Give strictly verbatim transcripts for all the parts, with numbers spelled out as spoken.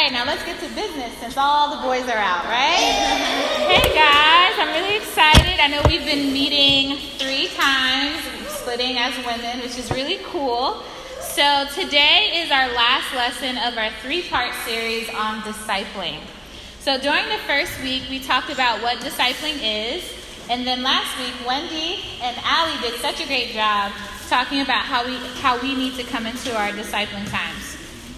right, now let's get to business since all the boys are out, right? Hey guys, I'm really excited. I know we've been meeting three times, splitting as women, which is really cool. So today is our last lesson of our three-part series on discipling. So during the first week, we talked about what discipling is. And then last week, Wendy and Allie did such a great job talking about how we how we need to come into our discipling times.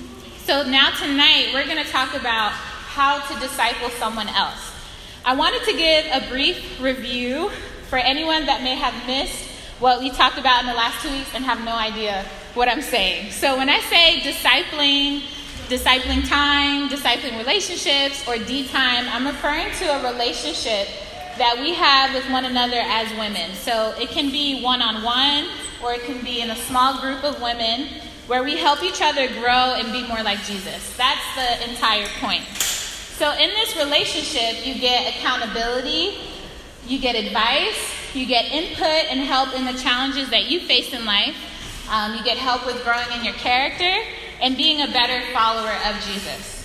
So now tonight, we're going to talk about how to disciple someone else. I wanted to give a brief review for anyone that may have missed what we talked about in the last two weeks and have no idea what I'm saying. So when I say discipling, discipling time, discipling relationships, or D-time, I'm referring to a relationship that we have with one another as women. So it can be one-on-one, or it can be in a small group of women where we help each other grow and be more like Jesus. That's the entire point. So in this relationship, you get accountability, you get advice, you get input and help in the challenges that you face in life. Um, you get help with growing in your character and being a better follower of Jesus.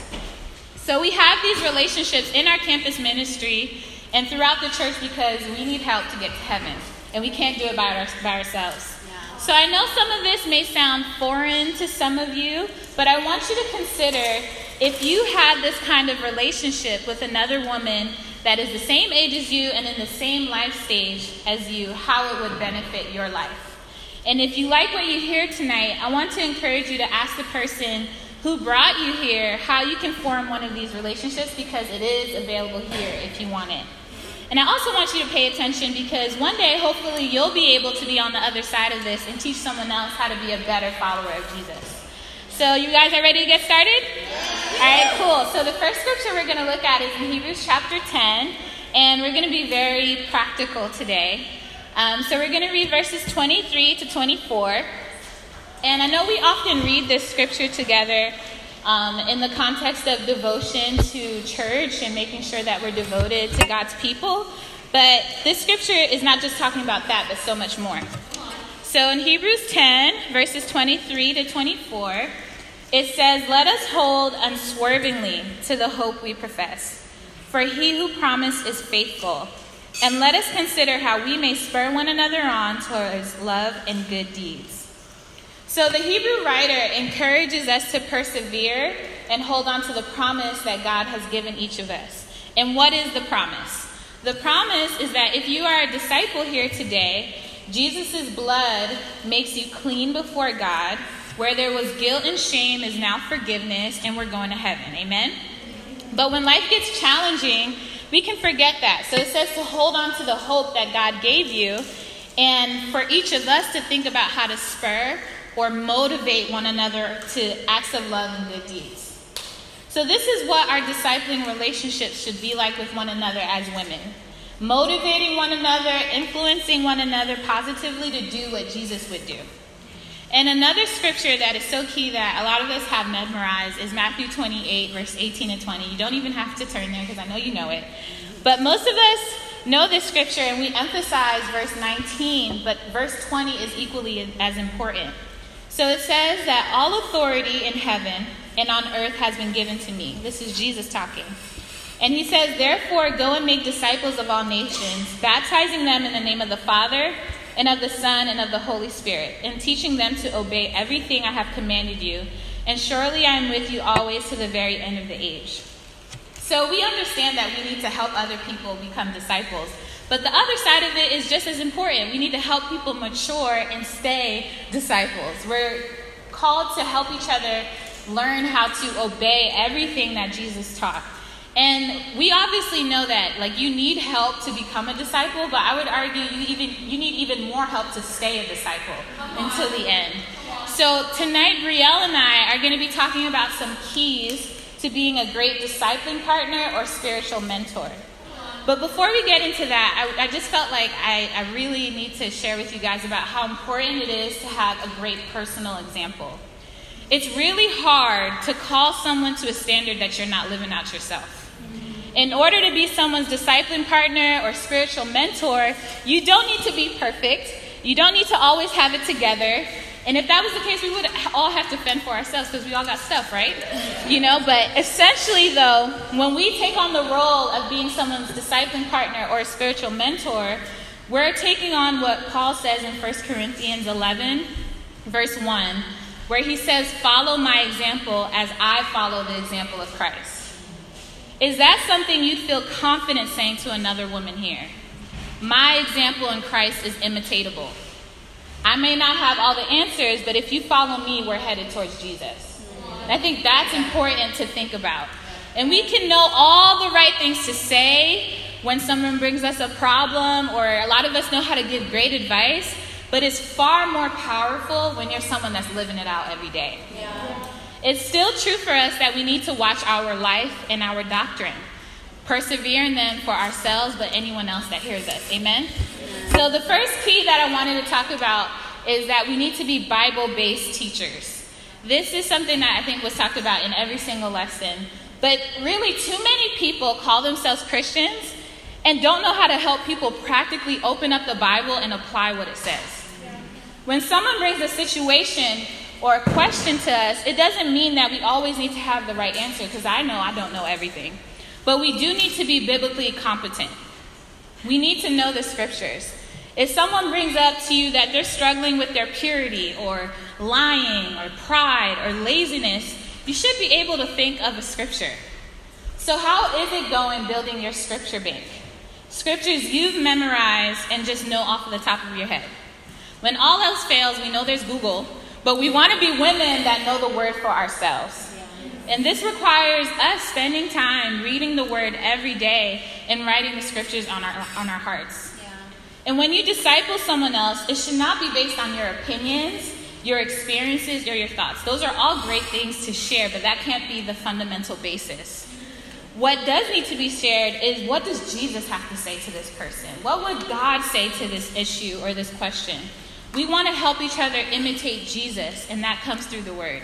So we have these relationships in our campus ministry and throughout the church because we need help to get to heaven. And we can't do it by, our, by ourselves. So I know some of this may sound foreign to some of you, but I want you to consider if you had this kind of relationship with another woman that is the same age as you and in the same life stage as you, how it would benefit your life. And if you like what you hear tonight, I want to encourage you to ask the person who brought you here how you can form one of these relationships, because it is available here if you want it. And I also want you to pay attention because one day, hopefully, you'll be able to be on the other side of this and teach someone else how to be a better follower of Jesus. So you guys are ready to get started? All right, cool. So the first scripture we're going to look at is in Hebrews chapter ten, and we're going to be very practical today. Um, so we're going to read verses twenty-three to twenty-four. And I know we often read this scripture together Um, in the context of devotion to church and making sure that we're devoted to God's people. But this scripture is not just talking about that, but so much more. So in Hebrews ten, verses twenty-three to twenty-four, it says, "Let us hold unswervingly to the hope we profess. For he who promised is faithful. And let us consider how we may spur one another on towards love and good deeds." So the Hebrew writer encourages us to persevere and hold on to the promise that God has given each of us. And what is the promise? The promise is that if you are a disciple here today, Jesus' blood makes you clean before God. Where there was guilt and shame is now forgiveness, and we're going to heaven. Amen? But when life gets challenging, we can forget that. So it says to hold on to the hope that God gave you, and for each of us to think about how to spur or motivate one another to acts of love and good deeds. So this is what our discipling relationships should be like with one another as women. Motivating one another, influencing one another positively to do what Jesus would do. And another scripture that is so key that a lot of us have memorized is Matthew twenty-eight, verse eighteen and twenty. You don't even have to turn there because I know you know it. But most of us know this scripture and we emphasize verse nineteen, but verse twenty is equally as important. So it says that all authority in heaven and on earth has been given to me. This is Jesus talking. And he says, "Therefore, go and make disciples of all nations, baptizing them in the name of the Father and of the Son and of the Holy Spirit, and teaching them to obey everything I have commanded you. And surely I am with you always to the very end of the age." So we understand that we need to help other people become disciples. But the other side of it is just as important. We need to help people mature and stay disciples. We're called to help each other learn how to obey everything that Jesus taught. And we obviously know that, like, you need help to become a disciple, but I would argue you even you need even more help to stay a disciple until the end. So tonight, Brielle and I are going to be talking about some keys to being a great discipling partner or spiritual mentor. But before we get into that, I, I just felt like I, I really need to share with you guys about how important it is to have a great personal example. It's really hard to call someone to a standard that you're not living out yourself. In order to be someone's discipling partner or spiritual mentor, you don't need to be perfect. You don't need to always have it together. And if that was the case, we would all have to fend for ourselves because we all got stuff, right? You know, but essentially, though, when we take on the role of being someone's discipling partner or a spiritual mentor, we're taking on what Paul says in First Corinthians eleven, verse one, where he says, follow my example as I follow the example of Christ. Is that something you'd feel confident saying to another woman here? My example in Christ is imitatable. I may not have all the answers, but if you follow me, we're headed towards Jesus. And I think that's important to think about. And we can know all the right things to say when someone brings us a problem, or a lot of us know how to give great advice, but it's far more powerful when you're someone that's living it out every day. Yeah. It's still true for us that we need to watch our life and our doctrine, persevere in them for ourselves, but anyone else that hears us. Amen? So the first key that I wanted to talk about is that we need to be Bible-based teachers. This is something that I think was talked about in every single lesson. But really, too many people call themselves Christians and don't know how to help people practically open up the Bible and apply what it says. When someone brings a situation or a question to us, it doesn't mean that we always need to have the right answer, because I know I don't know everything. But we do need to be biblically competent. We need to know the scriptures. If someone brings up to you that they're struggling with their purity or lying or pride or laziness, you should be able to think of a scripture. So how is it going building your scripture bank? Scriptures you've memorized and just know off of the top of your head. When all else fails, we know there's Google, but we want to be women that know the word for ourselves. And this requires us spending time reading the word every day and writing the scriptures on our on our hearts. Yeah. And when you disciple someone else, it should not be based on your opinions, your experiences, or your thoughts. Those are all great things to share, but that can't be the fundamental basis. What does need to be shared is, what does Jesus have to say to this person? What would God say to this issue or this question? We want to help each other imitate Jesus, and that comes through the word.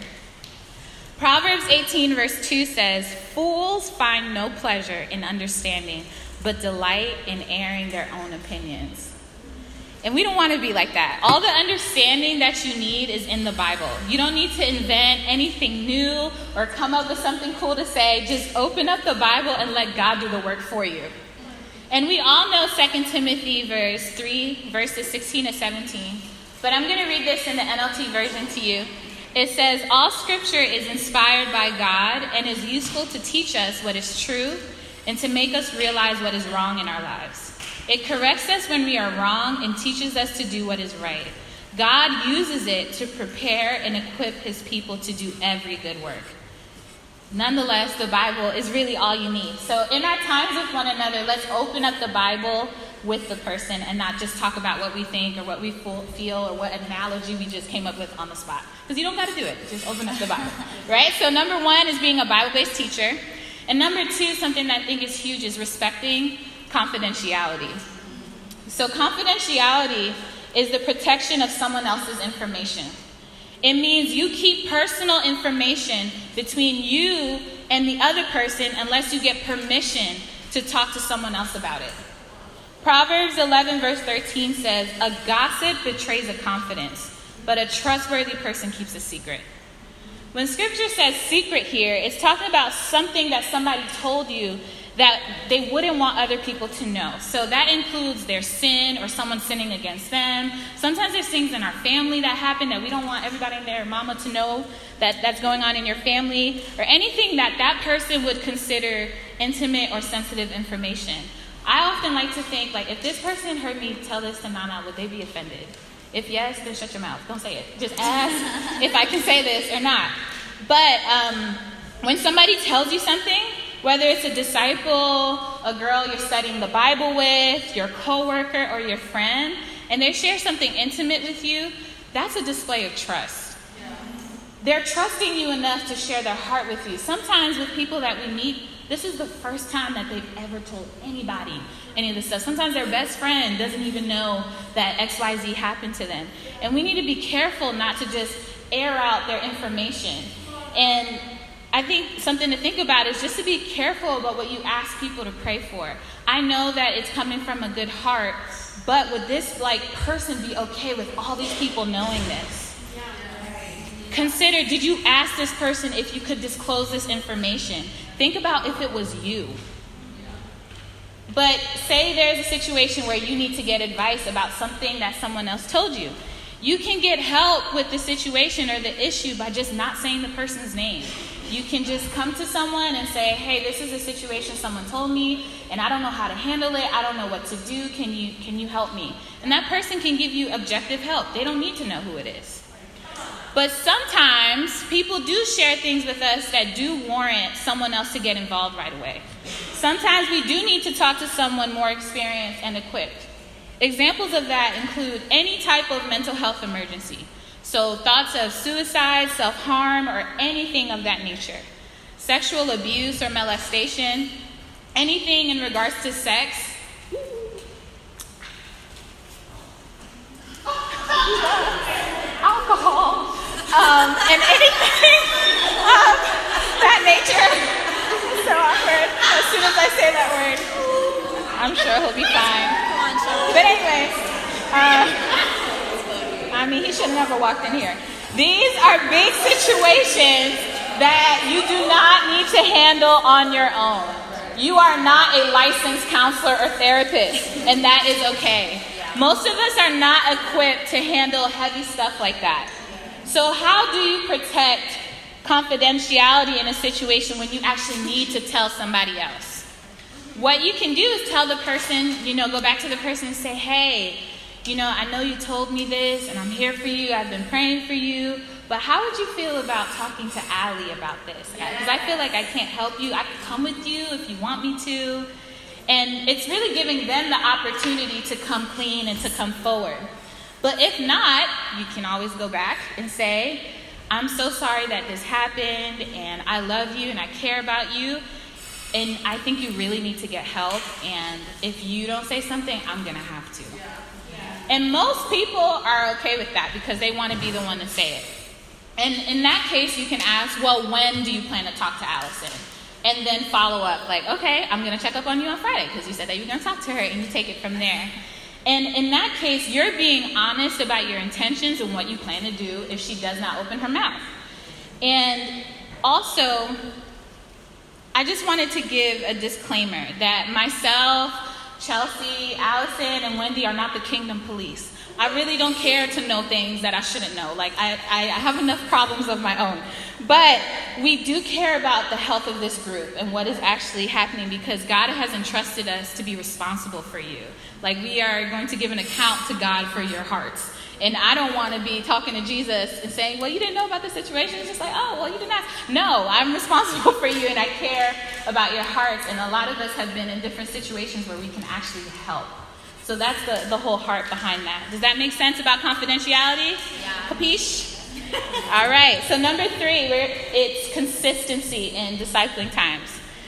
Proverbs eighteen verse two says, fools find no pleasure in understanding, but delight in airing their own opinions. And we don't want to be like that. All the understanding that you need is in the Bible. You don't need to invent anything new or come up with something cool to say. Just open up the Bible and let God do the work for you. And we all know Second Timothy verse three, verses sixteen to seventeen. But I'm going to read this in the N L T version to you. It says, all scripture is inspired by God and is useful to teach us what is true and to make us realize what is wrong in our lives. It corrects us when we are wrong and teaches us to do what is right. God uses it to prepare and equip his people to do every good work. Nonetheless, the Bible is really all you need. So in our times with one another, let's open up the Bible with the person and not just talk about what we think or what we feel or what analogy we just came up with on the spot. Because you don't got to do it. Just open up the Bible. Right? So number one is being a Bible-based teacher. And number two, something that I think is huge, is respecting confidentiality. So confidentiality is the protection of someone else's information. It means you keep personal information between you and the other person unless you get permission to talk to someone else about it. Proverbs eleven verse thirteen says, a gossip betrays a confidence, but a trustworthy person keeps a secret. When scripture says secret here, it's talking about something that somebody told you that they wouldn't want other people to know. So that includes their sin or someone sinning against them. Sometimes there's things in our family that happen that we don't want everybody in their mama to know that that's going on in your family, or anything that that person would consider intimate or sensitive information. I often like to think, like, if this person heard me tell this to Nana, would they be offended? If yes, then shut your mouth. Don't say it. Just ask if I can say this or not. But um, when somebody tells you something, whether it's a disciple, a girl you're studying the Bible with, your coworker, or your friend, and they share something intimate with you, that's a display of trust. Yeah. They're trusting you enough to share their heart with you. Sometimes with people that we meet, this is the first time that they've ever told anybody any of this stuff. Sometimes their best friend doesn't even know that X Y Z happened to them. And we need to be careful not to just air out their information. And I think something to think about is just to be careful about what you ask people to pray for. I know that it's coming from a good heart, but would this like person be okay with all these people knowing this? Consider, did you ask this person if you could disclose this information? Think about if it was you. But say there's a situation where you need to get advice about something that someone else told you. You can get help with the situation or the issue by just not saying the person's name. You can just come to someone and say, hey, this is a situation someone told me, and I don't know how to handle it. I don't know what to do. Can you, can you help me? And that person can give you objective help. They don't need to know who it is. But sometimes people do share things with us that do warrant someone else to get involved right away. Sometimes we do need to talk to someone more experienced and equipped. Examples of that include any type of mental health emergency. So thoughts of suicide, self-harm, or anything of that nature. Sexual abuse or molestation, anything in regards to sex. Alcohol, um, and anything of that nature. It's so awkward. As soon as I say that word, I'm sure he'll be fine. But anyways, uh, I mean, he should have never walked in here. These are big situations that you do not need to handle on your own. You are not a licensed counselor or therapist, and that is okay. Most of us are not equipped to handle heavy stuff like that. So how do you protect confidentiality in a situation when you actually need to tell somebody else? What you can do is tell the person, you know, go back to the person and say, hey, you know, I know you told me this, and I'm here for you. I've been praying for you. But how would you feel about talking to Allie about this? Because I feel like I can't help you. I could come with you if you want me to. And it's really giving them the opportunity to come clean and to come forward. But if not, you can always go back and say, I'm so sorry that this happened, and I love you, and I care about you, and I think you really need to get help, and if you don't say something, I'm going to have to. And most people are okay with that because they want to be the one to say it. And in that case, you can ask, well, when do you plan to talk to Allison? And then follow up, like, okay, I'm going to check up on you on Friday because you said that you were going to talk to her, and you take it from there. And in that case, you're being honest about your intentions and what you plan to do if she does not open her mouth. And also, I just wanted to give a disclaimer that myself, Chelsea, Allison, and Wendy are not the kingdom police. I really don't care to know things that I shouldn't know. Like, I, I have enough problems of my own. But we do care about the health of this group and what is actually happening because God has entrusted us to be responsible for you. Like, we are going to give an account to God for your hearts. And I don't want to be talking to Jesus and saying, well, you didn't know about the situation. It's just like, oh, well, you didn't ask. No, I'm responsible for you and I care about your hearts. And a lot of us have been in different situations where we can actually help. So that's the, the whole heart behind that. Does that make sense about confidentiality? Yeah. Capiche? All right. So number three, where it's consistency in discipling times.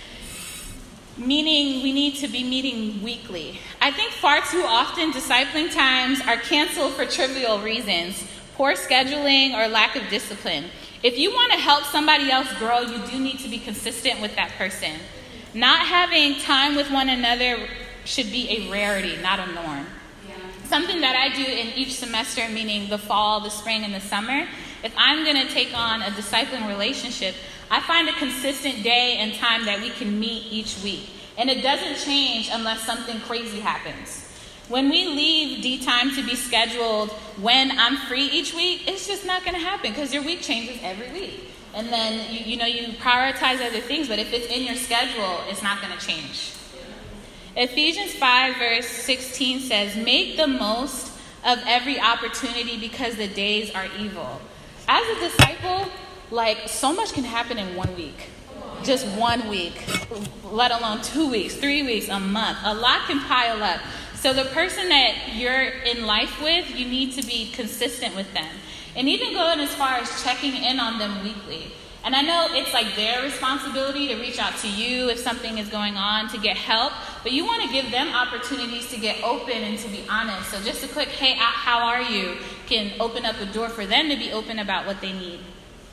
Meaning we need to be meeting weekly. I think far too often discipling times are canceled for trivial reasons, poor scheduling or lack of discipline. If you want to help somebody else grow, you do need to be consistent with that person. Not having time with one another should be a rarity, not a norm. Yeah. Something that I do in each semester, meaning the fall, the spring, and the summer, if I'm going to take on a discipling relationship, I find a consistent day and time that we can meet each week. And it doesn't change unless something crazy happens. When we leave D time to be scheduled when I'm free each week, it's just not going to happen because your week changes every week. And then, you, you know, you prioritize other things, but if it's in your schedule, it's not going to change. Ephesians five verse sixteen says, make the most of every opportunity because the days are evil. As a disciple, like, so much can happen in one week. Just one week, let alone two weeks, three weeks, a month. A lot can pile up. So the person that you're in life with, you need to be consistent with them. And even going as far as checking in on them weekly. And I know it's like their responsibility to reach out to you if something is going on, to get help. But you want to give them opportunities to get open and to be honest. So just a quick, hey, how are you, can open up a door for them to be open about what they need.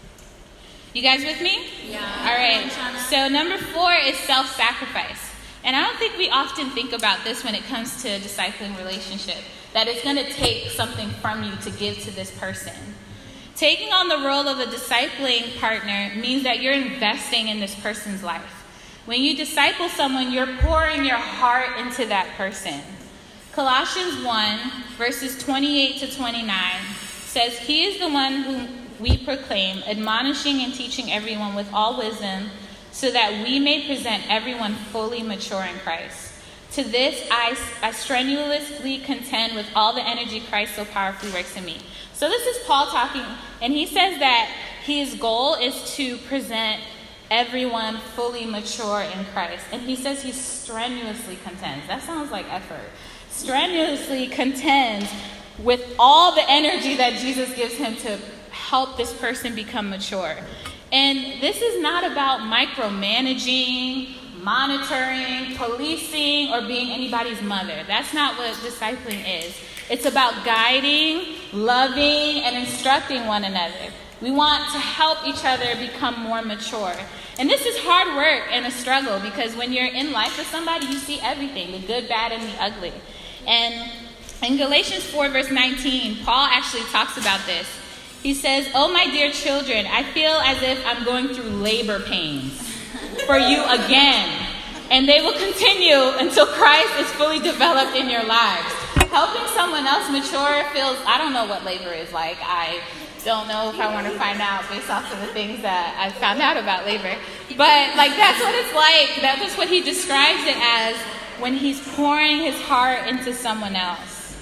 You guys with me? Yeah. All right. So number four is self-sacrifice. And I don't think we often think about this when it comes to a discipling relationship, that it's going to take something from you to give to this person. Taking on the role of a discipling partner means that you're investing in this person's life. When you disciple someone, you're pouring your heart into that person. Colossians one, verses twenty-eight to twenty-nine says, "He is the one whom we proclaim, admonishing and teaching everyone with all wisdom, so that we may present everyone fully mature in Christ. To this I, I strenuously contend with all the energy Christ so powerfully works in me." So this is Paul talking, and he says that his goal is to present everyone fully mature in Christ. And he says he strenuously contends. That sounds like effort. Strenuously contends with all the energy that Jesus gives him to help this person become mature. And this is not about micromanaging, monitoring, policing, or being anybody's mother. That's not what discipling is. It's about guiding, loving, and instructing one another. We want to help each other become more mature. And this is hard work and a struggle, because when you're in life with somebody, you see everything, the good, bad, and the ugly. And in Galatians four, verse nineteen, Paul actually talks about this. He says, "Oh, my dear children, I feel as if I'm going through labor pains for you again. And they will continue until Christ is fully developed in your lives." Helping someone else mature feels, I don't know what labor is like. I don't know if I want to find out based off of the things that I've found out about labor. But like, that's what it's like. That's what he describes it as when he's pouring his heart into someone else.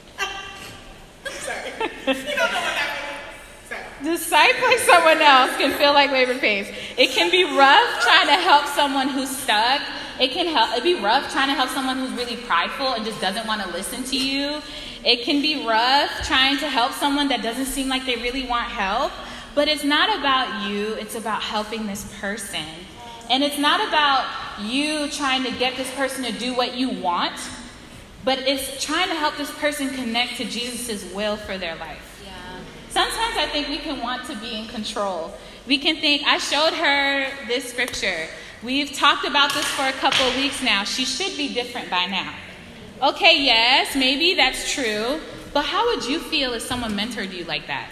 Sorry. You don't know what that means. Sorry. Discipling someone else can feel like labor pains. It can be rough trying to help someone who's stuck. It can help. It'd be rough trying to help someone who's really prideful and just doesn't want to listen to you. It can be rough trying to help someone that doesn't seem like they really want help. But it's not about you. It's about helping this person. And it's not about you trying to get this person to do what you want, but it's trying to help this person connect to Jesus' will for their life. Yeah. Sometimes I think we can want to be in control. We can think, I showed her this scripture. We've talked about this for a couple of weeks now. She should be different by now. Okay, yes, maybe that's true. But how would you feel if someone mentored you like that?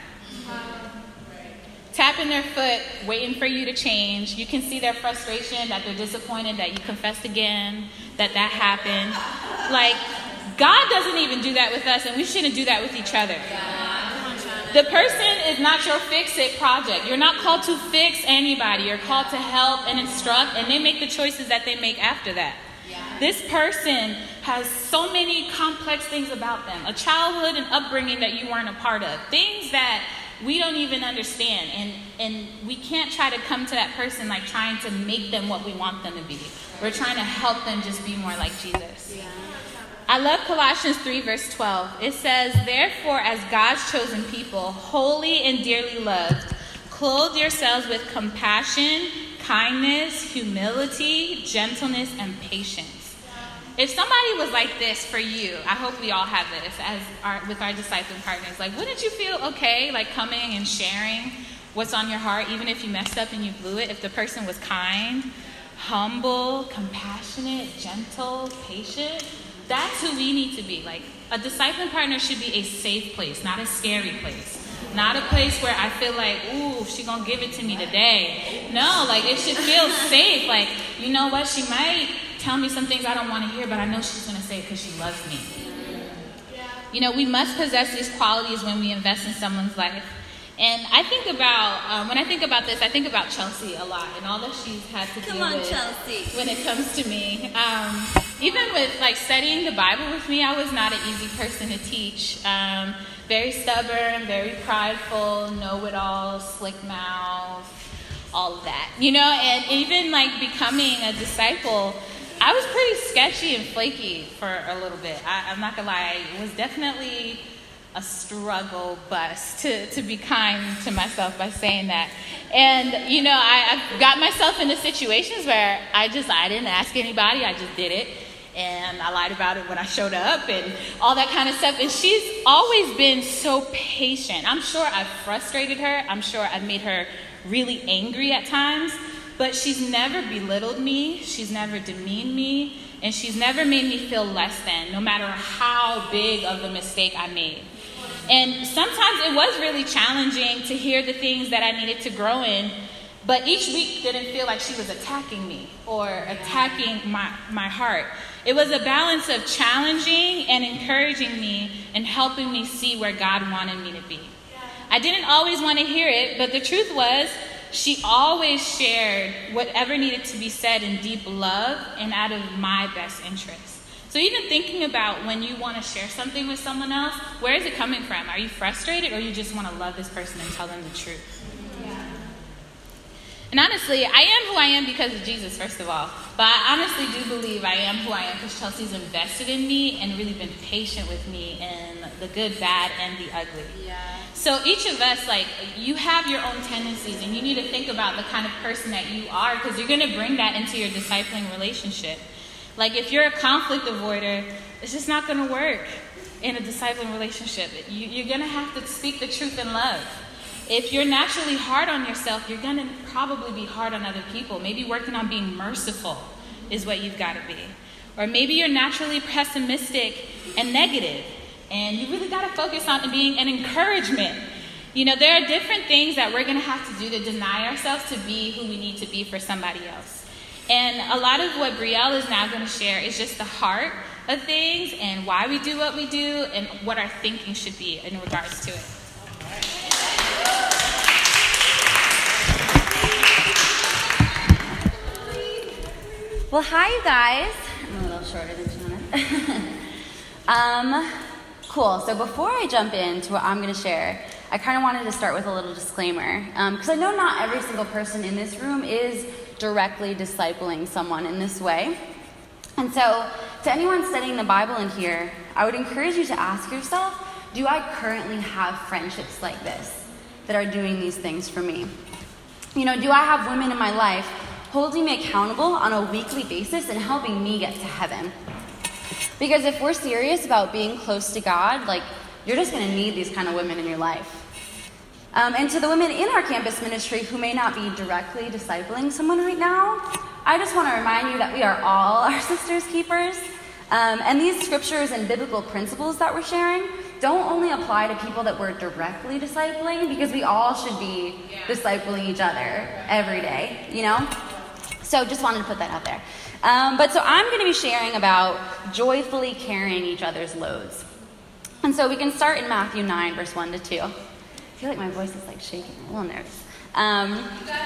Tapping their foot, waiting for you to change. You can see their frustration, that they're disappointed that you confessed again, that that happened. Like, God doesn't even do that with us, and we shouldn't do that with each other. The person is not your fix-it project. You're not called to fix anybody. You're called to help and instruct, and they make the choices that they make after that. Yeah. This person has so many complex things about them, a childhood and upbringing that you weren't a part of, things that we don't even understand, and, and we can't try to come to that person like trying to make them what we want them to be. We're trying to help them just be more like Jesus. Yeah. I love Colossians three, verse twelve. It says, "Therefore, as God's chosen people, holy and dearly loved, clothe yourselves with compassion, kindness, humility, gentleness, and patience." If somebody was like this for you, I hope we all have this as our, with our discipling partners. Like, wouldn't you feel okay, like coming and sharing what's on your heart, even if you messed up and you blew it, if the person was kind, humble, compassionate, gentle, patient? That's who we need to be. Like, a discipling partner should be a safe place, not a scary place. Not a place where I feel like, ooh, she gonna give it to me today. No, like, it should feel safe. Like, you know what, she might tell me some things I don't want to hear, but I know she's gonna say it because she loves me. You know, we must possess these qualities when we invest in someone's life. And I think about, um, when I think about this, I think about Chelsea a lot and all that she's had to Come deal on, with Chelsea. when it comes to me. Um, even with like studying the Bible with me, I was not an easy person to teach. Um, very stubborn, very prideful, know-it-all, slick mouth, all of that. You know, and even like becoming a disciple, I was pretty sketchy and flaky for a little bit. I, I'm not gonna lie, it was definitely a struggle bus, to, to be kind to myself by saying that. And, you know, I, I got myself into situations where I just, I didn't ask anybody, I just did it. And I lied about it when I showed up and all that kind of stuff. And she's always been so patient. I'm sure I've frustrated her. I'm sure I've made her really angry at times. But she's never belittled me. She's never demeaned me. And she's never made me feel less than, no matter how big of a mistake I made. And sometimes it was really challenging to hear the things that I needed to grow in. But each week didn't feel like she was attacking me or attacking my, my heart. It was a balance of challenging and encouraging me and helping me see where God wanted me to be. I didn't always want to hear it, but the truth was she always shared whatever needed to be said in deep love and out of my best interest. So even thinking about when you want to share something with someone else, where is it coming from? Are you frustrated, or you just want to love this person and tell them the truth? And honestly, I am who I am because of Jesus, first of all. But I honestly do believe I am who I am because Chelsea's invested in me and really been patient with me in the good, bad, and the ugly. Yeah. So each of us, like, you have your own tendencies, and you need to think about the kind of person that you are, because you're going to bring that into your discipling relationship. Like, if you're a conflict avoider, it's just not going to work in a discipling relationship. You, you're going to have to speak the truth in love. If you're naturally hard on yourself, you're going to probably be hard on other people. Maybe working on being merciful is what you've got to be. Or maybe you're naturally pessimistic and negative, and you really got to focus on being an encouragement. You know, there are different things that we're going to have to do to deny ourselves to be who we need to be for somebody else. And a lot of what Brielle is now going to share is just the heart of things and why we do what we do and what our thinking should be in regards to it. Well, hi, you guys. I'm a little shorter than Jonah. um, cool. So before I jump into what I'm going to share, I kind of wanted to start with a little disclaimer, because um, I know not every single person in this room is directly discipling someone in this way. And so, to anyone studying the Bible in here, I would encourage you to ask yourself, do I currently have friendships like this that are doing these things for me? You know, do I have women in my life holding me accountable on a weekly basis and helping me get to heaven? Because if we're serious about being close to God, like, you're just going to need these kind of women in your life. Um, and to the women in our campus ministry who may not be directly discipling someone right now, I just want to remind you that we are all our sister's keepers. Um, and these scriptures and biblical principles that we're sharing don't only apply to people that we're directly discipling, because we all should be discipling each other every day, you know? So just wanted to put that out there. Um, but so I'm going to be sharing about joyfully carrying each other's loads. And so we can start in Matthew nine, verse one to two. I feel like my voice is like shaking. I'm a little nervous. Um,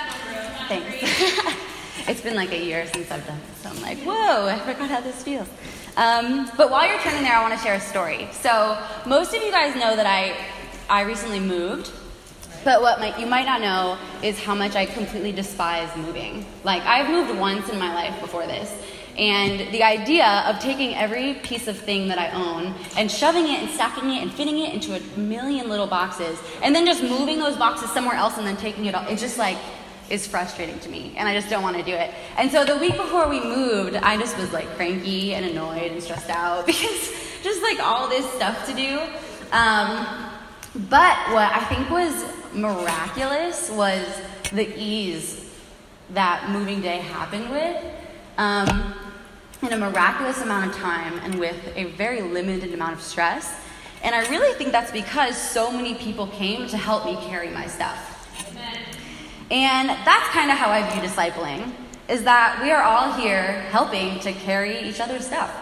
thanks. It's been like a year since I've done this, so I'm like, whoa, I forgot how this feels. Um, but while you're turning there, I want to share a story. So most of you guys know that I, I recently moved. But what might, you might not know is how much I completely despise moving. Like, I've moved once in my life before this. And the idea of taking every piece of thing that I own and shoving it and stacking it and fitting it into a million little boxes and then just moving those boxes somewhere else and then taking it all, it's just like, is frustrating to me. And I just don't want to do it. And so the week before we moved, I just was like cranky and annoyed and stressed out because just like all this stuff to do. Um, but what I think was miraculous was the ease that moving day happened with. Um, in a miraculous amount of time and with a very limited amount of stress. And I really think that's because so many people came to help me carry my stuff. Amen. And that's kind of how I view discipling, is that we are all here helping to carry each other's stuff.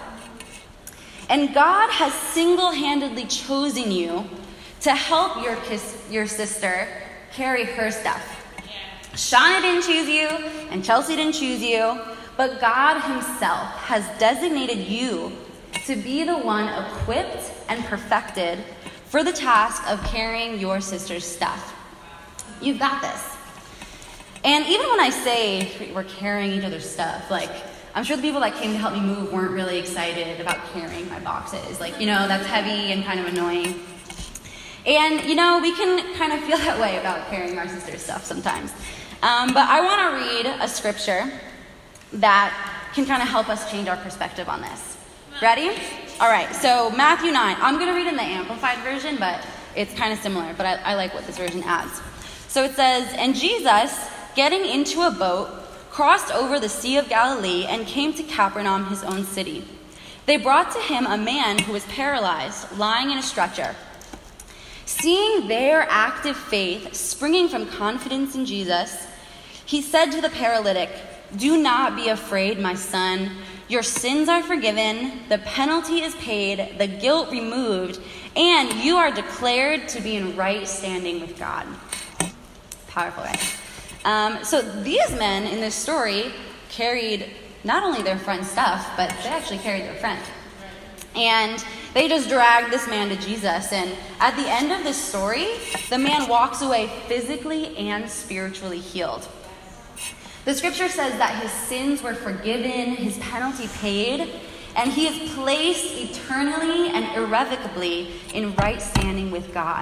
And God has single-handedly chosen you to help your, kiss, your sister carry her stuff. Yeah. Shauna didn't choose you, and Chelsea didn't choose you, but God himself has designated you to be the one equipped and perfected for the task of carrying your sister's stuff. You've got this. And even when I say we're carrying each other's stuff, like, I'm sure the people that came to help me move weren't really excited about carrying my boxes. Like, you know, that's heavy and kind of annoying. And, you know, we can kind of feel that way about carrying our sister's stuff sometimes. Um, but I want to read a scripture that can kind of help us change our perspective on this. Ready? All right, so Matthew nine. I'm going to read in the Amplified version, but it's kind of similar, but I, I like what this version adds. So it says, "And Jesus, getting into a boat, crossed over the Sea of Galilee and came to Capernaum, his own city. They brought to him a man who was paralyzed, lying in a stretcher. Seeing their active faith springing from confidence in Jesus, he said to the paralytic, "Do not be afraid, my son. Your sins are forgiven, the penalty is paid, the guilt removed, and you are declared to be in right standing with God." Powerful, right? Um, so these men in this story carried not only their friend's stuff, but they actually carried their friend. And they just dragged this man to Jesus. And at the end of this story, the man walks away physically and spiritually healed. The scripture says that his sins were forgiven, his penalty paid, and he is placed eternally and irrevocably in right standing with God.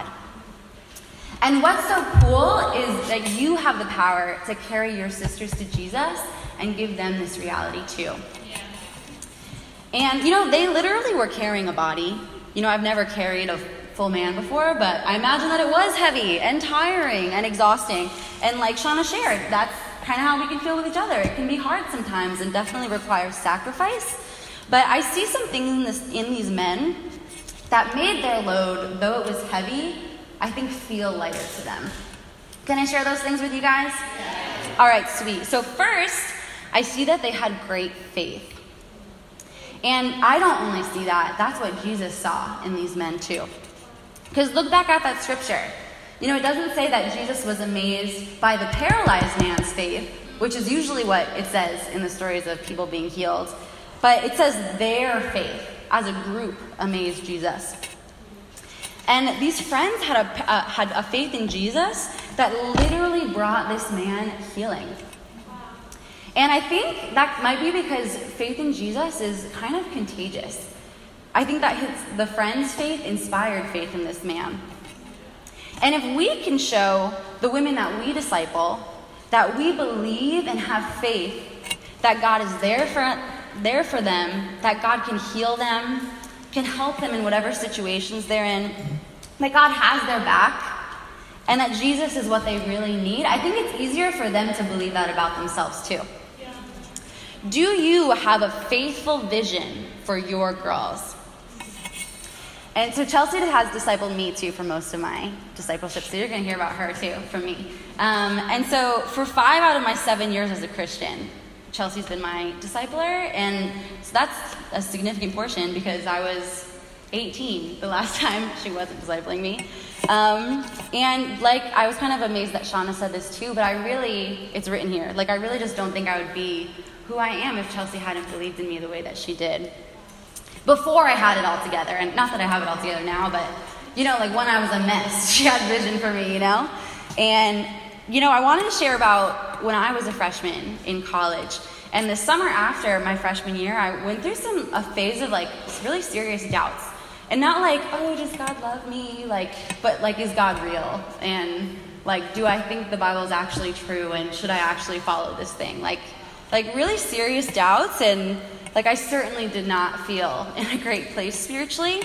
And what's so cool is that you have the power to carry your sisters to Jesus and give them this reality too. And, you know, they literally were carrying a body. You know, I've never carried a full man before, but I imagine that it was heavy and tiring and exhausting. And like Shauna shared, that's kind of how we can feel with each other. It can be hard sometimes and definitely requires sacrifice. But I see some things in, this, in these men that made their load, though it was heavy, I think feel lighter to them. Can I share those things with you guys? Yeah. All right, sweet. So first, I see that they had great faith. And I don't only see that, that's what Jesus saw in these men too. Because look back at that scripture. You know, it doesn't say that Jesus was amazed by the paralyzed man's faith, which is usually what it says in the stories of people being healed. But it says their faith as a group amazed Jesus. And these friends had a, uh, had a faith in Jesus that literally brought this man healing. And I think that might be because faith in Jesus is kind of contagious. I think that his, the friends' faith inspired faith in this man. And if we can show the women that we disciple that we believe and have faith that God is there for, there for them, that God can heal them, can help them in whatever situations they're in, that God has their back, and that Jesus is what they really need, I think it's easier for them to believe that about themselves too. Do you have a faithful vision for your girls? And so Chelsea has discipled me too for most of my discipleship, so you're going to hear about her too from me. Um, and so for five out of my seven years as a Christian, Chelsea's been my discipler, and so that's a significant portion because I was eighteen the last time she wasn't discipling me. Um, and like, I was kind of amazed that Shauna said this too, but I really, it's written here, like I really just don't think I would be who I am if Chelsea hadn't believed in me the way that she did. Before I had it all together, and not that I have it all together now, but, you know, like when I was a mess, she had vision for me, you know? And, you know, I wanted to share about when I was a freshman in college. And the summer after my freshman year, I went through some a phase of, like, really serious doubts. And not like, oh, does God love me? Like, but, like, is God real? And, like, do I think the Bible is actually true? And should I actually follow this thing? Like, like really serious doubts, and like I certainly did not feel in a great place spiritually.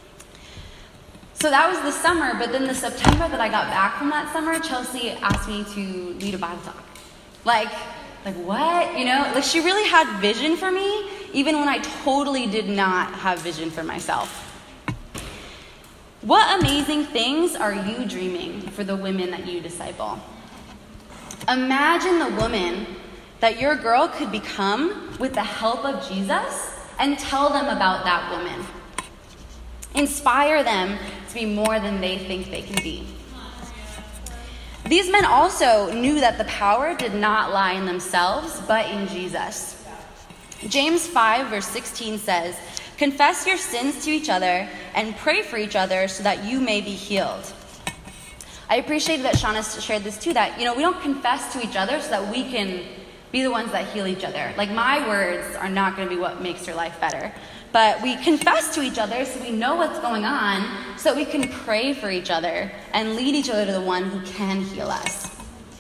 So that was the summer, but then the September that I got back from that summer, Chelsea asked me to lead a Bible talk. Like, like what? You know, like she really had vision for me, even when I totally did not have vision for myself. What amazing things are you dreaming for the women that you disciple? Imagine the woman that your girl could become with the help of Jesus, and tell them about that woman. Inspire them to be more than they think they can be. These men also knew that the power did not lie in themselves, but in Jesus. James five verse sixteen says, "Confess your sins to each other and pray for each other so that you may be healed." I appreciate that Shauna shared this too, that, you know, we don't confess to each other so that we can be the ones that heal each other. Like, my words are not going to be what makes your life better. But we confess to each other so we know what's going on, so that we can pray for each other and lead each other to the one who can heal us.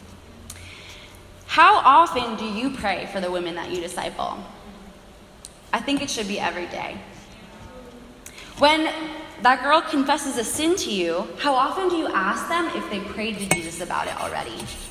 How often do you pray for the women that you disciple? I think it should be every day. When that girl confesses a sin to you, how often do you ask them if they prayed to Jesus about it already?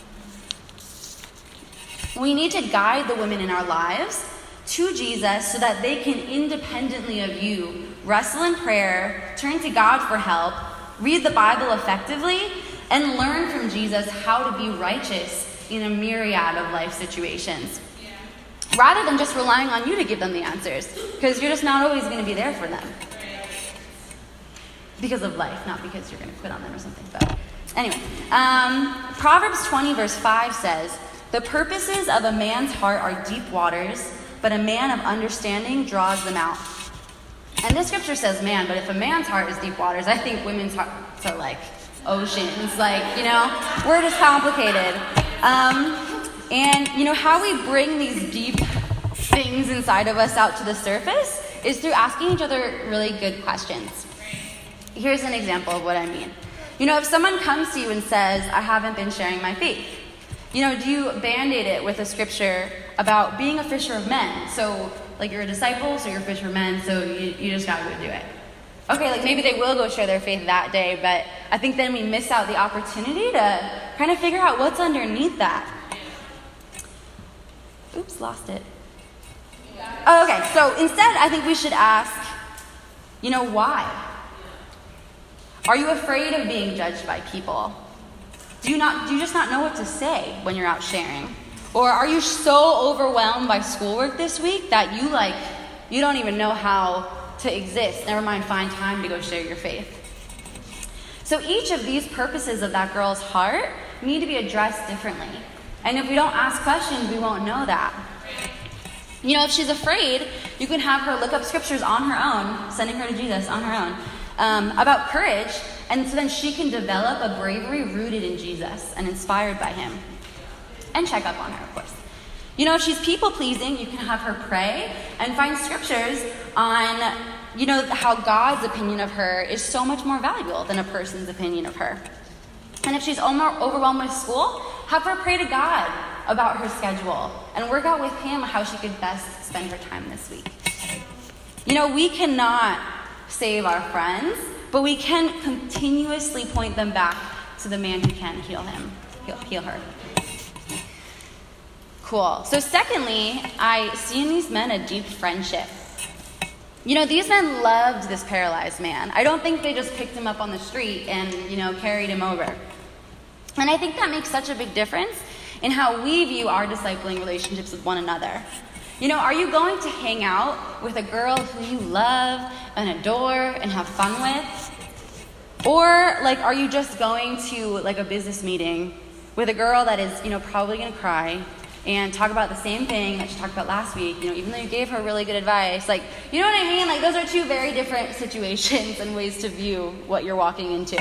We need to guide the women in our lives to Jesus so that they can independently of you wrestle in prayer, turn to God for help, read the Bible effectively, and learn from Jesus how to be righteous in a myriad of life situations. Yeah. Rather than just relying on you to give them the answers, because you're just not always going to be there for them. Right. Because of life, not because you're going to quit on them or something. But anyway, um, Proverbs twenty verse five says, "The purposes of a man's heart are deep waters, but a man of understanding draws them out." And this scripture says man, but if a man's heart is deep waters, I think women's hearts are like oceans. Like, you know, we're just complicated. Um, and, you know, how we bring these deep things inside of us out to the surface is through asking each other really good questions. Here's an example of what I mean. You know, if someone comes to you and says, "I haven't been sharing my faith," you know, do you band-aid it with a scripture about being a fisher of men? So, like, you're a disciple, so you're a fisher of men, so you, you just gotta go do it. Okay, like maybe they will go share their faith that day, but I think then we miss out the opportunity to kind of figure out what's underneath that. Oops, lost it. Oh, okay, so instead I think we should ask, you know, why? Are you afraid of being judged by people? Do you not? Do you just not know what to say when you're out sharing? Or are you so overwhelmed by schoolwork this week that you like, you don't even know how to exist, never mind find time to go share your faith? So each of these purposes of that girl's heart need to be addressed differently. And if we don't ask questions, we won't know that. You know, if she's afraid, you can have her look up scriptures on her own, sending her to Jesus on her own, um, about courage, and so then she can develop a bravery rooted in Jesus and inspired by him. And check up on her, of course. You know, if she's people-pleasing, you can have her pray and find scriptures on, you know, how God's opinion of her is so much more valuable than a person's opinion of her. And if she's overwhelmed with school, have her pray to God about her schedule and work out with him how she could best spend her time this week. You know, we cannot save our friends, but we can continuously point them back to the man who can heal him, heal, heal her. Cool. So secondly, I see in these men a deep friendship. You know, these men loved this paralyzed man. I don't think they just picked him up on the street and, you know, carried him over. And I think that makes such a big difference in how we view our discipling relationships with one another. You know, are you going to hang out with a girl who you love and adore and have fun with? Or, like, are you just going to, like, a business meeting with a girl that is, you know, probably going to cry and talk about the same thing that she talked about last week, you know, even though you gave her really good advice? Like, you know what I mean? Like, those are two very different situations and ways to view what you're walking into.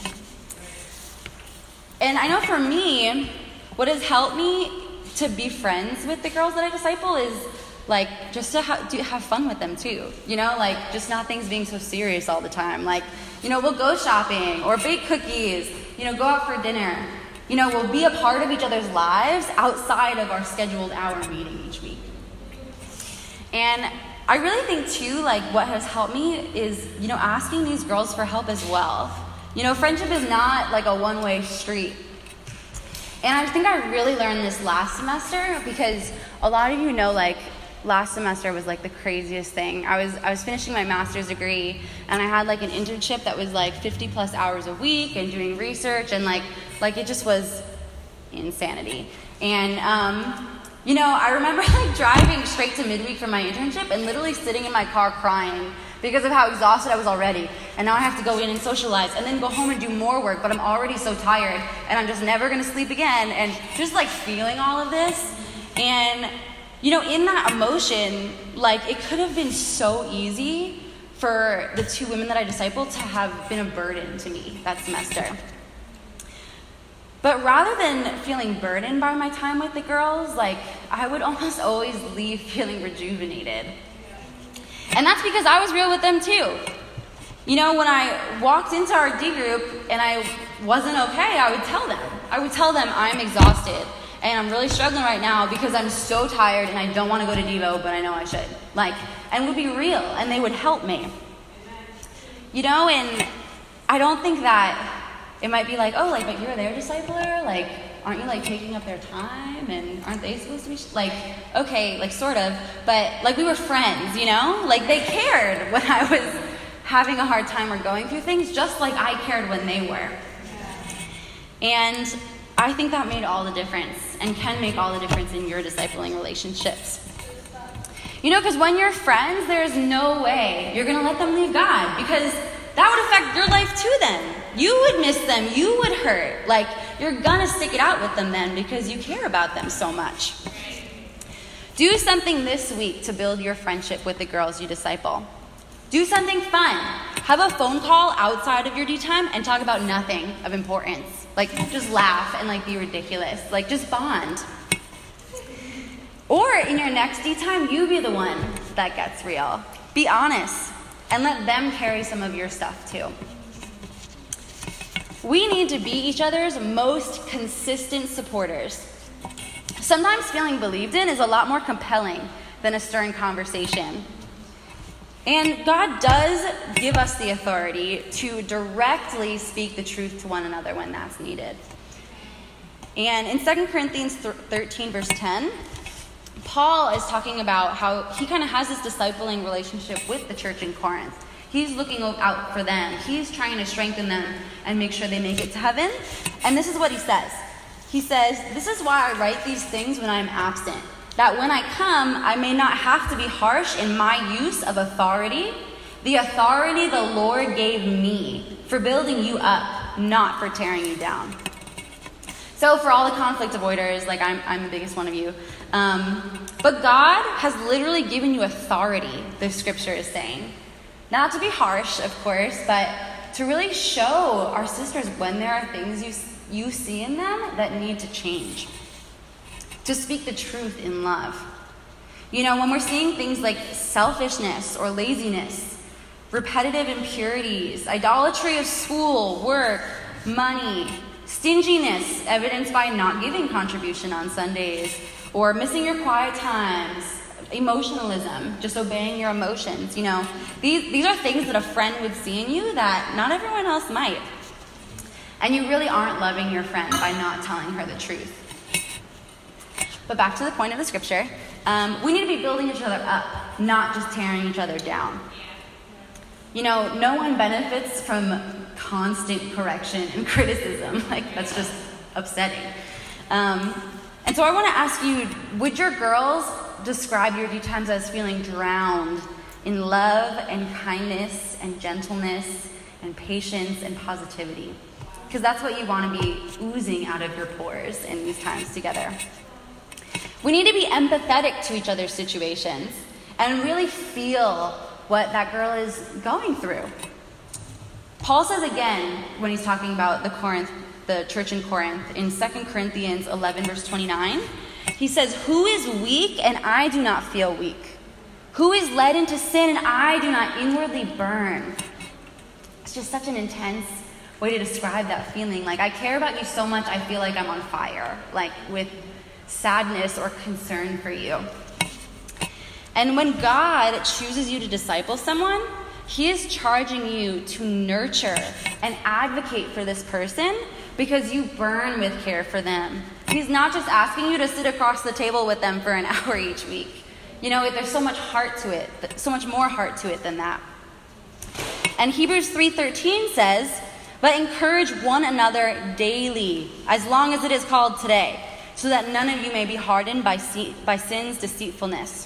And I know for me, what has helped me to be friends with the girls that I disciple is, like, just to ha- do, have fun with them too. You know, like, just not things being so serious all the time. Like, you know, we'll go shopping or bake cookies, you know, go out for dinner. You know, we'll be a part of each other's lives outside of our scheduled hour meeting each week. And I really think, too, like, what has helped me is, you know, asking these girls for help as well. You know, friendship is not, like, a one-way street. And I think I really learned this last semester because a lot of you know, like, last semester was, like, the craziest thing. I was I was finishing my master's degree, and I had, like, an internship that was, like, fifty-plus hours a week and doing research, and, like, like it just was insanity. And, um, you know, I remember, like, driving straight to midweek for my internship and literally sitting in my car crying because of how exhausted I was already. And now I have to go in and socialize and then go home and do more work, but I'm already so tired, and I'm just never going to sleep again, and just, like, feeling all of this. And, you know, in that emotion, like, it could have been so easy for the two women that I discipled to have been a burden to me that semester. But rather than feeling burdened by my time with the girls, like, I would almost always leave feeling rejuvenated. And that's because I was real with them too. You know, when I walked into our D group and I wasn't okay, I would tell them. I would tell them I'm exhausted and I'm really struggling right now because I'm so tired and I don't want to go to Devo, but I know I should. Like, and would be real, and they would help me. You know, and I don't think that it might be like, oh, like, but you're their discipler? Like, aren't you, like, taking up their time? And aren't they supposed to be, sh-? like, okay, like, sort of. But, like, we were friends, you know? Like, they cared when I was having a hard time or going through things just like I cared when they were. And I think that made all the difference and can make all the difference in your discipling relationships. You know, because when you're friends, there's no way you're going to let them leave God, because that would affect your life too then. You would miss them. You would hurt. Like, you're going to stick it out with them then because you care about them so much. Do something this week to build your friendship with the girls you disciple. Do something fun. Have a phone call outside of your D time and talk about nothing of importance. Like, just laugh and, like, be ridiculous. Like, just bond. Or in your next D time, you be the one that gets real. Be honest and let them carry some of your stuff too. We need to be each other's most consistent supporters. Sometimes feeling believed in is a lot more compelling than a stern conversation. And God does give us the authority to directly speak the truth to one another when that's needed. And in Second Corinthians thirteen, verse ten, Paul is talking about how he kind of has this discipling relationship with the church in Corinth. He's looking out for them. He's trying to strengthen them and make sure they make it to heaven. And this is what he says. He says, "This is why I write these things when I am absent, that when I come, I may not have to be harsh in my use of authority, the authority the Lord gave me for building you up, not for tearing you down." So for all the conflict avoiders, like I'm, I'm the biggest one of you, um, but God has literally given you authority, the scripture is saying. Not to be harsh, of course, but to really show our sisters when there are things you you see in them that need to change. To speak the truth in love. You know, when we're seeing things like selfishness or laziness, repetitive impurities, idolatry of school, work, money, stinginess, evidenced by not giving contribution on Sundays, or missing your quiet times, emotionalism, just obeying your emotions, you know. These, these are things that a friend would see in you that not everyone else might. And you really aren't loving your friend by not telling her the truth. But back to the point of the scripture, um, we need to be building each other up, not just tearing each other down. You know, no one benefits from constant correction and criticism. Like, that's just upsetting. Um, and so I want to ask you, would your girls describe your D times as feeling drowned in love and kindness and gentleness and patience and positivity? Because that's what you want to be oozing out of your pores in these times together. We need to be empathetic to each other's situations and really feel what that girl is going through. Paul says again, when he's talking about the Corinth, the church in Corinth, in Second Corinthians eleven, verse twenty-nine, he says, "Who is weak and I do not feel weak? Who is led into sin and I do not inwardly burn?" It's just such an intense way to describe that feeling. Like, I care about you so much, I feel like I'm on fire, like with sadness or concern for you. And when God chooses you to disciple someone, he is charging you to nurture and advocate for this person because you burn with care for them. He's not just asking you to sit across the table with them for an hour each week. You know, there's so much heart to it, so much more heart to it than that. And Hebrews three thirteen says, "But encourage one another daily, as long as it is called today, so that none of you may be hardened by, se- by sin's deceitfulness."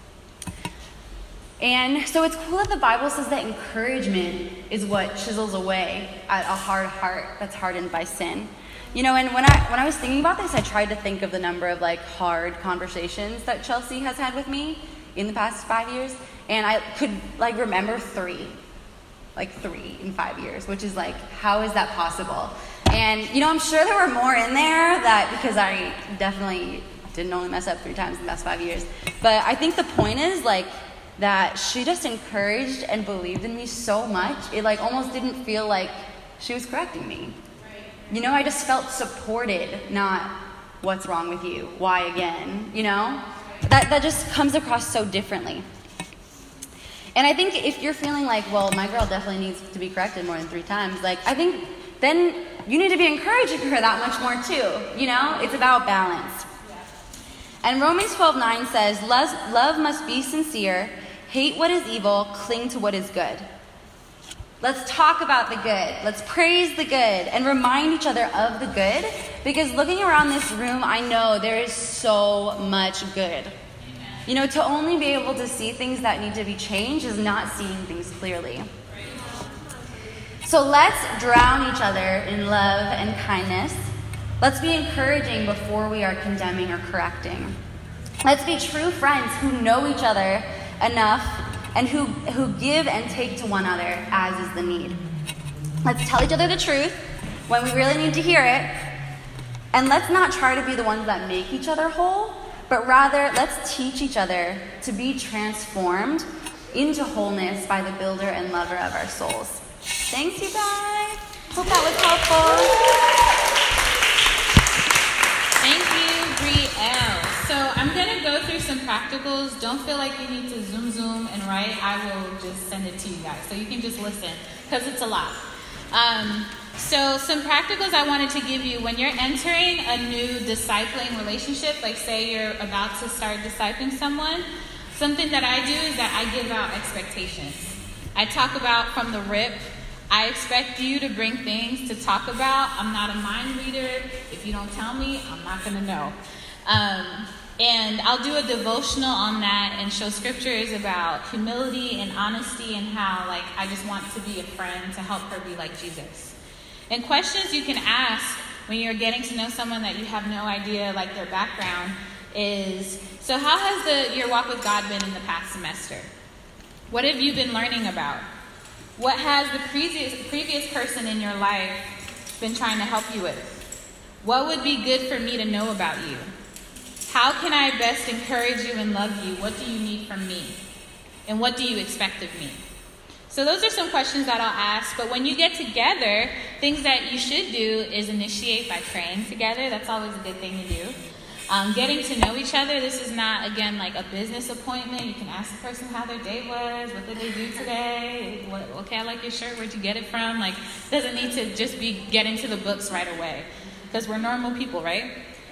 And so it's cool that the Bible says that encouragement is what chisels away at a hard heart that's hardened by sin. You know, and when I when I was thinking about this, I tried to think of the number of like hard conversations that Chelsea has had with me in the past five years, and I could like remember three. Like three in five years, which is like, how is that possible? And, you know, I'm sure there were more in there that, because I definitely didn't only mess up three times in the past five years. But I think the point is like that she just encouraged and believed in me so much, it like almost didn't feel like she was correcting me. You know, I just felt supported, not what's wrong with you? Why again? You know, that, that just comes across so differently. And I think if you're feeling like, well, my girl definitely needs to be corrected more than three times, like, I think then you need to be encouraging her that much more too. You know, it's about balance. And Romans twelve nine says, love, love must be sincere, hate what is evil, cling to what is good. Let's talk about the good. Let's praise the good and remind each other of the good, because looking around this room, I know there is so much good. You know, to only be able to see things that need to be changed is not seeing things clearly. So let's drown each other in love and kindness. Let's be encouraging before we are condemning or correcting. Let's be true friends who know each other enough and who, who give and take to one another as is the need. Let's tell each other the truth when we really need to hear it. And let's not try to be the ones that make each other whole, but rather let's teach each other to be transformed into wholeness by the builder and lover of our souls. Thanks, you guys. Hope that was helpful. Thank you, Brielle. So I'm going to go through some practicals. Don't feel like you need to zoom, zoom, and write. I will just send it to you guys. So you can just listen, because it's a lot. Um, so some practicals I wanted to give you when you're entering a new discipling relationship, like say you're about to start discipling someone, something that I do is that I give out expectations. I talk about from the rip, I expect you to bring things to talk about. I'm not a mind reader. If you don't tell me, I'm not going to know. Um, and I'll do a devotional on that and show scriptures about humility and honesty and how, like, I just want to be a friend to help her be like Jesus. And questions you can ask when you're getting to know someone that you have no idea, like, their background is, so how has the your walk with God been in the past semester? What have you been learning about? What has the previous, previous person in your life been trying to help you with? What would be good for me to know about you? How can I best encourage you and love you? What do you need from me? And what do you expect of me? So those are some questions that I'll ask. But when you get together, things that you should do is initiate by praying together. That's always a good thing to do. Um, getting to know each other. This is not, again, like a business appointment. You can ask the person how their day was. What did they do today? What, okay, I like your shirt. Where'd you get it from? Like, doesn't need to just be get into the books right away, because we're normal people, right?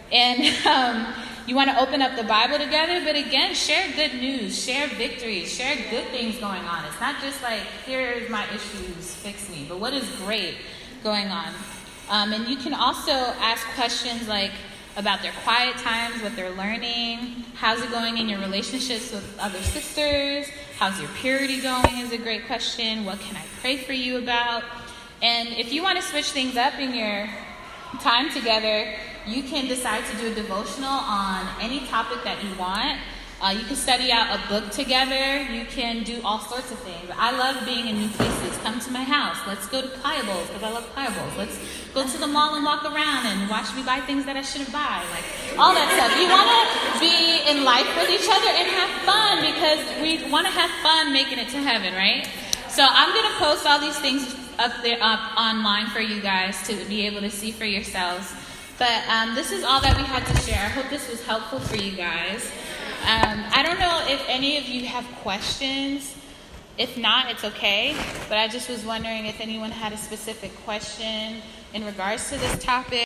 And um, you want to open up the Bible together, but again, share good news, share victories, share good things going on. It's not just like, here's my issues, fix me, but what is great going on? Um, and you can also ask questions like about their quiet times, what they're learning, how's it going in your relationships with other sisters, how's your purity going is a great question, what can I pray for you about? And if you want to switch things up in your time together, you can decide to do a devotional on any topic that you want. Uh, you can study out a book together. You can do all sorts of things. I love being in new places. Come to my house. Let's go to Pliables, because I love Pliables. Let's go to the mall and walk around and watch me buy things that I shouldn't buy. Like, all that stuff. You want to be in life with each other and have fun, because we want to have fun making it to heaven, right? So I'm going to post all these things up there up online for you guys to be able to see for yourselves. But um, this is all that we had to share. I hope this was helpful for you guys. Um, I don't know if any of you have questions. If not, it's okay. But I just was wondering if anyone had a specific question in regards to this topic.